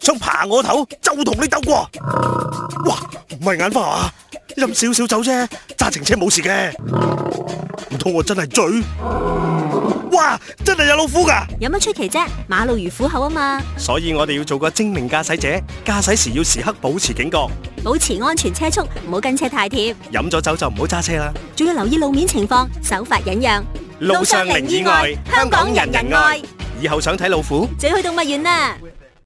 想爬我頭就同你鬥過。哇，唔係眼花啊，飲少少酒啫，揸程車冇事嘅。唔通我真係醉？哇，真係有老虎㗎！ 有乜出奇啫？馬路如虎口啊嘛。 所以我哋要做個精明駕駛者，駕駛時要時刻保持警覺， 保持安全車速，唔好跟車太貼。 飲咗酒就唔好揸車啦。 仲要留意路面情況，守法忍讓。 路上零意外，香港人人愛。以後想睇老虎， 就去動物園啦。